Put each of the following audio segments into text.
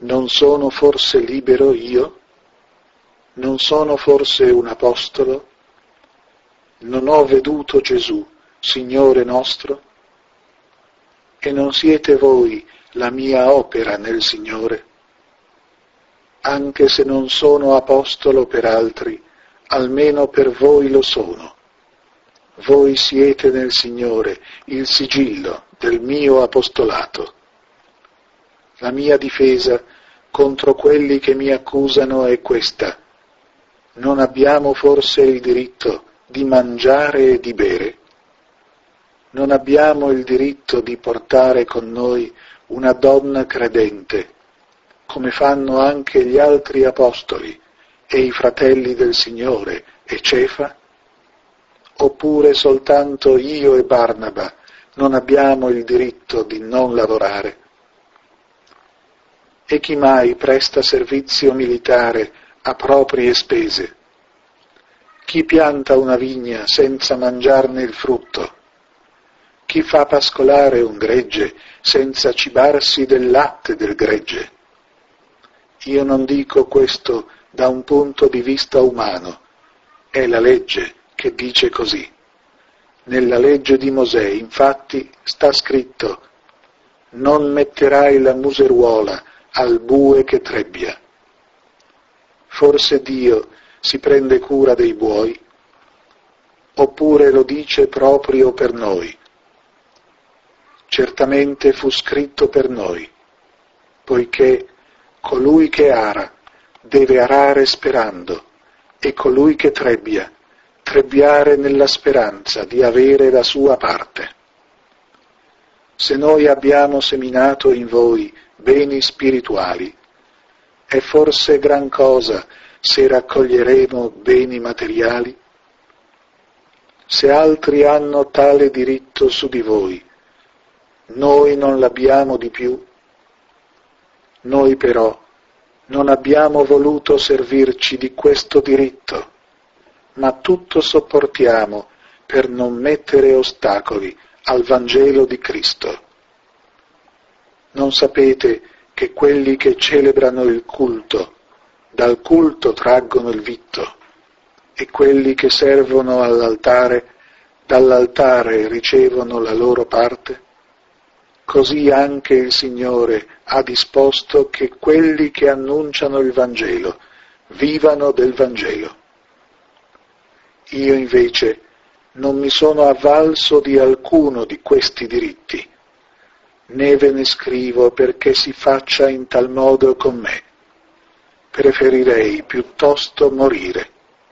Non sono forse libero io? Non sono forse un apostolo? Non ho veduto Gesù, Signore nostro? E non siete voi la mia opera nel Signore? Anche se non sono apostolo per altri, almeno per voi lo sono. Voi siete nel Signore il sigillo del mio apostolato. La mia difesa contro quelli che mi accusano è questa: non abbiamo forse il diritto di mangiare e di bere? Non abbiamo il diritto di portare con noi una donna credente, come fanno anche gli altri apostoli e i fratelli del Signore e Cefa? Oppure soltanto io e Barnaba non abbiamo il diritto di non lavorare? E chi mai presta servizio militare a proprie spese? Chi pianta una vigna senza mangiarne il frutto? Chi fa pascolare un gregge senza cibarsi del latte del gregge? Io non dico questo da un punto di vista umano, è la legge che dice così. Nella legge di Mosè, infatti, sta scritto: non metterai la museruola al bue che trebbia. Forse Dio si prende cura dei buoi? Oppure lo dice proprio per noi? Certamente fu scritto per noi, poiché colui che ara deve arare sperando, e colui che trebbia, trebbiare nella speranza di avere la sua parte. Se noi abbiamo seminato in voi beni spirituali, è forse gran cosa se raccoglieremo beni materiali? Se altri hanno tale diritto su di voi, noi non l'abbiamo di più? Noi però non abbiamo voluto servirci di questo diritto, ma tutto sopportiamo per non mettere ostacoli al Vangelo di Cristo. Non sapete che quelli che celebrano il culto, dal culto traggono il vitto, e quelli che servono all'altare, dall'altare ricevono la loro parte? Così anche il Signore ha disposto che quelli che annunciano il Vangelo vivano del Vangelo. Io invece non mi sono avvalso di alcuno di questi diritti, né ve ne scrivo perché si faccia in tal modo con me. Preferirei piuttosto morire.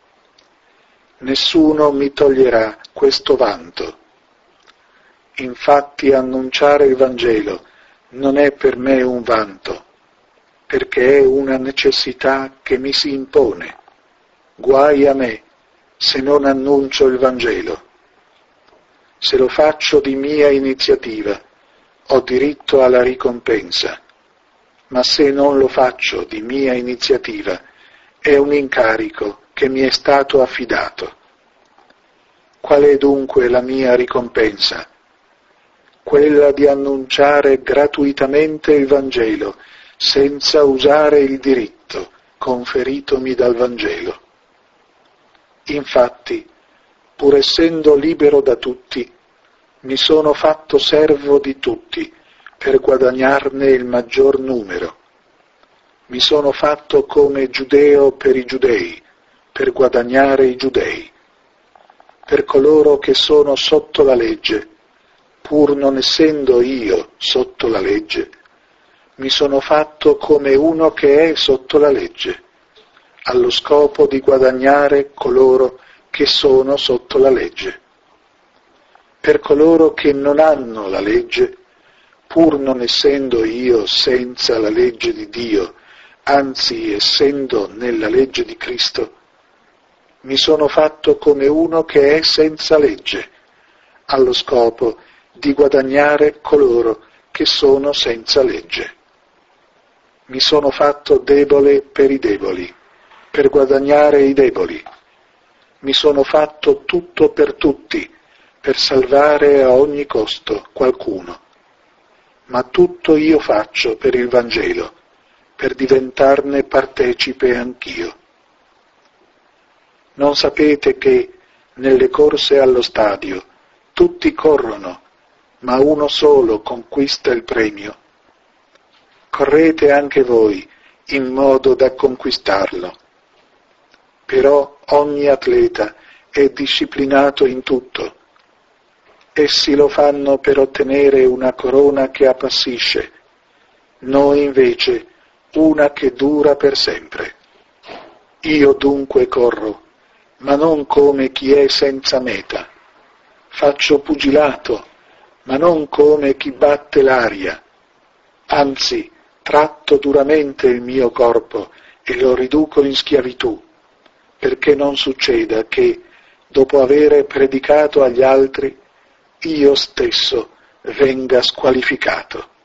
Nessuno mi toglierà questo vanto. Infatti annunciare il Vangelo non è per me un vanto, perché è una necessità che mi si impone. Guai a me se non annuncio il Vangelo. Se lo faccio di mia iniziativa, ho diritto alla ricompensa, ma se non lo faccio di mia iniziativa, è un incarico che mi è stato affidato. Qual è dunque la mia ricompensa? Quella di annunciare gratuitamente il Vangelo, senza usare il diritto conferitomi dal Vangelo. Infatti, pur essendo libero da tutti, mi sono fatto servo di tutti per guadagnarne il maggior numero. Mi sono fatto come giudeo per i giudei, per guadagnare i giudei. Per coloro che sono sotto la legge, pur non essendo io sotto la legge, mi sono fatto come uno che è sotto la legge, allo scopo di guadagnare coloro che sono sotto la legge. Per coloro che non hanno la legge, pur non essendo io senza la legge di Dio, anzi essendo nella legge di Cristo, mi sono fatto come uno che è senza legge, allo scopo di guadagnare coloro che sono senza legge. Mi sono fatto debole per i deboli, per guadagnare i deboli. Mi sono fatto tutto per tutti, per salvare a ogni costo qualcuno. Ma tutto io faccio per il Vangelo, per diventarne partecipe anch'io. Non sapete che nelle corse allo stadio tutti corrono, ma uno solo conquista il premio? Correte anche voi in modo da conquistarlo. Però ogni atleta è disciplinato in tutto. Essi lo fanno per ottenere una corona che appassisce, noi invece una che dura per sempre. Io dunque corro, ma non come chi è senza meta. Faccio pugilato, ma non come chi batte l'aria. Anzi, tratto duramente il mio corpo e lo riduco in schiavitù, perché non succeda che, dopo avere predicato agli altri, io stesso venga squalificato.